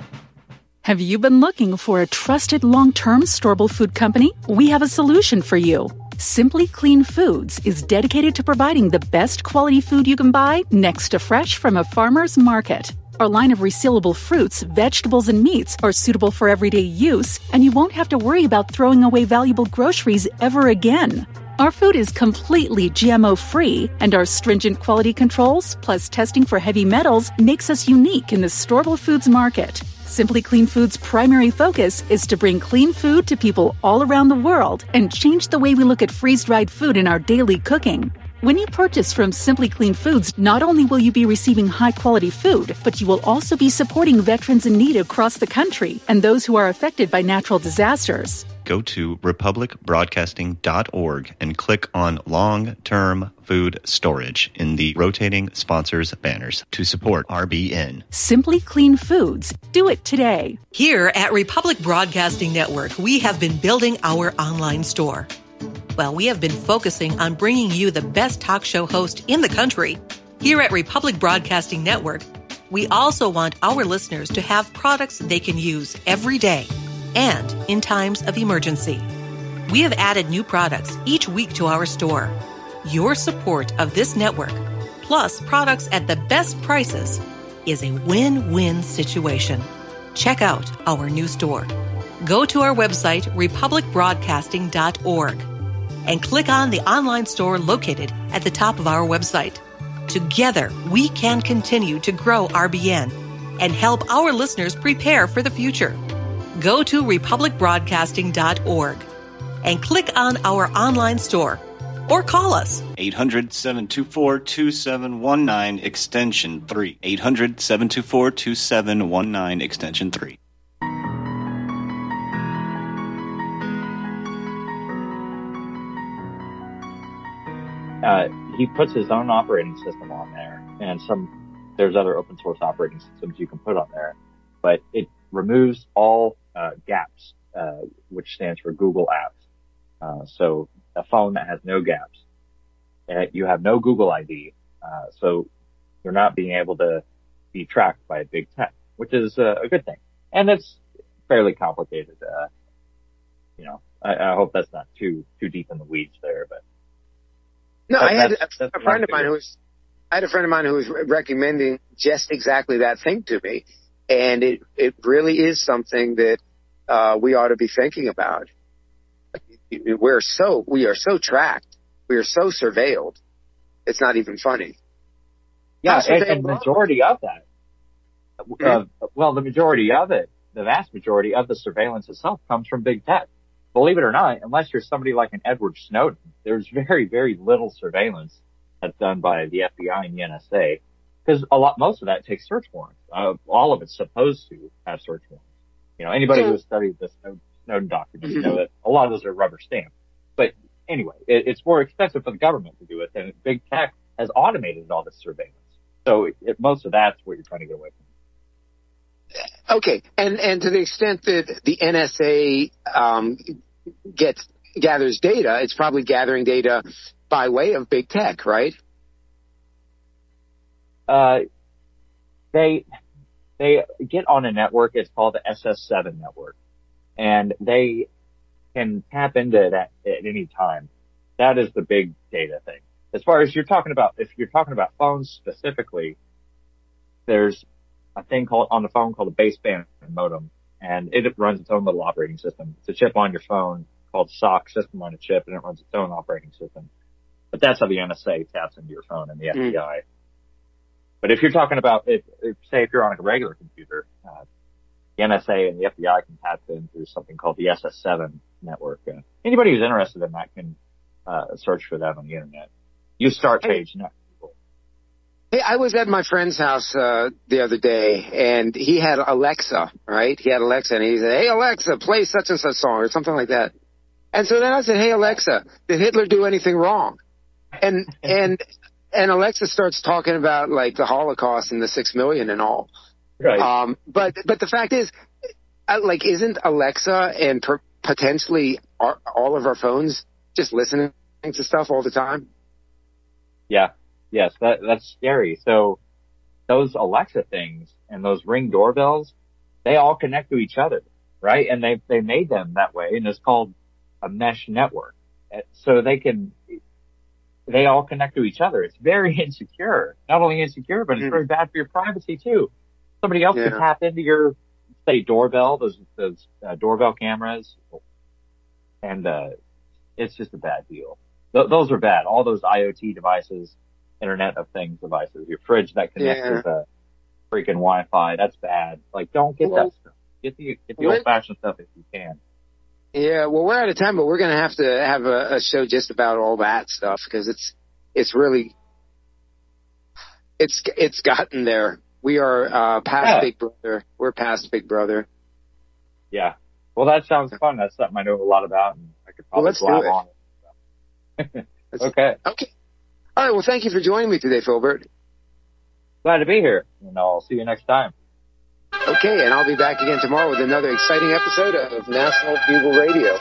Have you been looking for a trusted long-term storable food company? We have a solution for you. Simply Clean Foods is dedicated to providing the best quality food you can buy next to fresh from a farmer's market. Our line of resealable fruits, vegetables, and meats are suitable for everyday use, and you won't have to worry about throwing away valuable groceries ever again. Our food is completely G M O-free, and our stringent quality controls, plus testing for heavy metals, makes us unique in the storable foods market. Simply Clean Foods' primary focus is to bring clean food to people all around the world and change the way we look at freeze-dried food in our daily cooking. When you purchase from Simply Clean Foods, not only will you be receiving high-quality food, but you will also be supporting veterans in need across the country and those who are affected by natural disasters. Go to republic broadcasting dot org and click on long-term food storage in the rotating sponsors banners to support R B N. Simply Clean Foods. Do it today. Here at Republic Broadcasting Network, we have been building our online store. Well, we have been focusing on bringing you the best talk show host in the country. Here at Republic Broadcasting Network, we also want our listeners to have products they can use every day and in times of emergency. We have added new products each week to our store. Your support of this network, plus products at the best prices, is a win-win situation. Check out our new store. Go to our website, republic broadcasting dot org, and click on the online store located at the top of our website. Together, we can continue to grow R B N and help our listeners prepare for the future. Go to republic broadcasting dot org and click on our online store or call us. eight hundred, seven two four, two seven one nine, extension three. eight hundred, seven two four, two seven one nine, extension three. Uh, he puts his own operating system on there, and some, there's other open source operating systems you can put on there, but it removes all uh, gaps, uh, which stands for Google Apps. Uh, so a phone that has no gaps, uh, you have no Google I D, uh, so you're not being able to be tracked by big tech, which is uh, a good thing. And it's fairly complicated. Uh, you know, I, I hope that's not too too deep in the weeds there, but. No, that, I had that's, a, that's a friend of mine who was, I had a friend of mine who was recommending just exactly that thing to me. And it, it really is something that, uh, we ought to be thinking about. We're so, we are so tracked. We are so surveilled. It's not even funny. Yeah, and, and the majority of that, Uh, well, the majority of it, the vast majority of the surveillance itself comes from big tech. Believe it or not, unless you're somebody like an Edward Snowden, there's very, very little surveillance that's done by the F B I and the N S A, because a lot, most of that takes search warrants. Uh, all of it's supposed to have search warrants. You know, anybody who has studied the Snowden documents know that a lot of those are rubber stamped. But anyway, it, it's more expensive for the government to do it, and big tech has automated all this surveillance. So it, most of that's what you're trying to get away from. Okay, and and to the extent that the N S A um, gets gathers data, it's probably gathering data by way of big tech, right? Uh, they they get on a network. It's called the S S seven network, and they can tap into it at, at any time. That is the big data thing. As far as you're talking about, if you're talking about phones specifically, there's a thing called on the phone called a baseband modem, and it runs its own little operating system. It's a chip on your phone called S O C, system on a chip, and it runs its own operating system. But that's how the N S A taps into your phone and the F B I. Mm. But if you're talking about, if, if, say, if you're on a regular computer, uh, the N S A and the F B I can tap in through something called the S S seven network. Uh, anybody who's interested in that can uh, search for that on the internet. Use Start Page Net. Hey, I was at my friend's house uh, the other day, and he had Alexa, right? He had Alexa, and he said, "Hey, Alexa, play such and such song," or something like that. And so then I said, "Hey, Alexa, did Hitler do anything wrong?" And and and Alexa starts talking about like the Holocaust and the six million and all. Right. Um, but but the fact is, uh, like, isn't Alexa and per- potentially our, all of our phones just listening to stuff all the time? Yeah. Yes, that, that's scary. So those Alexa things and those Ring doorbells, they all connect to each other, right? And they they made them that way, and it's called a mesh network. So they can, they all connect to each other. It's very insecure. Not only insecure, but it's mm. very bad for your privacy too. Somebody else yeah. could tap into your, say, doorbell, those those uh, doorbell cameras, and uh it's just a bad deal. Th- those are bad. All those IoT devices. Internet of Things devices, your fridge that connects yeah. with a freaking Wi-Fi, that's bad. Like, don't get well, that stuff. Get the, get the old-fashioned stuff if you can. Yeah, well, we're out of time, but we're going to have to have a, a show just about all that stuff, because it's it's really, it's it's gotten there. We are uh, past yeah. Big Brother. We're past Big Brother. Yeah. Well, that sounds fun. That's something I know a lot about, and I could probably well, blab on it. Okay. Okay. All right, well, thank you for joining me today, Filbert. Glad to be here, and I'll see you next time. Okay, and I'll be back again tomorrow with another exciting episode of National Bugle Radio.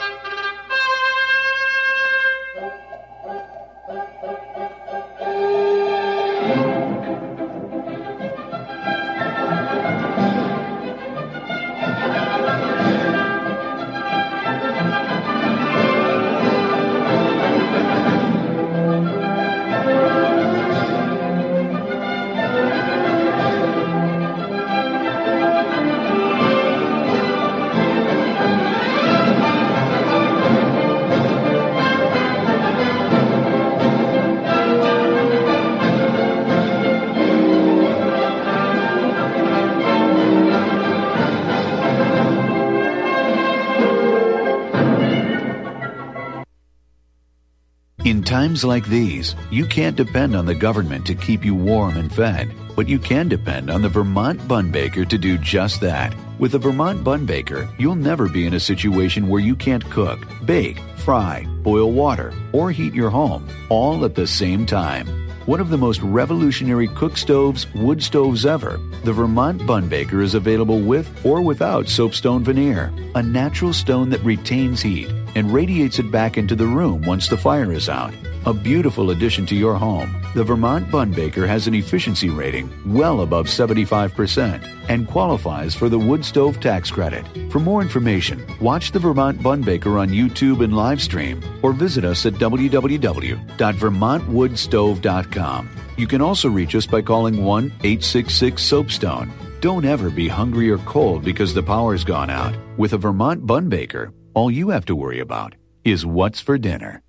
In times like these, you can't depend on the government to keep you warm and fed, but you can depend on the Vermont Bun Baker to do just that. With the Vermont Bun Baker, you'll never be in a situation where you can't cook, bake, fry, boil water, or heat your home, all at the same time. One of the most revolutionary cook stoves, wood stoves ever, the Vermont Bun Baker is available with or without soapstone veneer, a natural stone that retains heat and radiates it back into the room once the fire is out. A beautiful addition to your home, the Vermont Bun Baker has an efficiency rating well above seventy-five percent and qualifies for the wood stove tax credit. For more information, watch the Vermont Bun Baker on YouTube and live stream, or visit us at w w w dot vermont wood stove dot com. You can also reach us by calling one eight six six soapstone. Don't ever be hungry or cold because the power's gone out. With a Vermont Bun Baker, all you have to worry about is what's for dinner.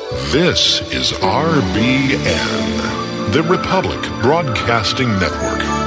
This is R B N, the Republic Broadcasting Network.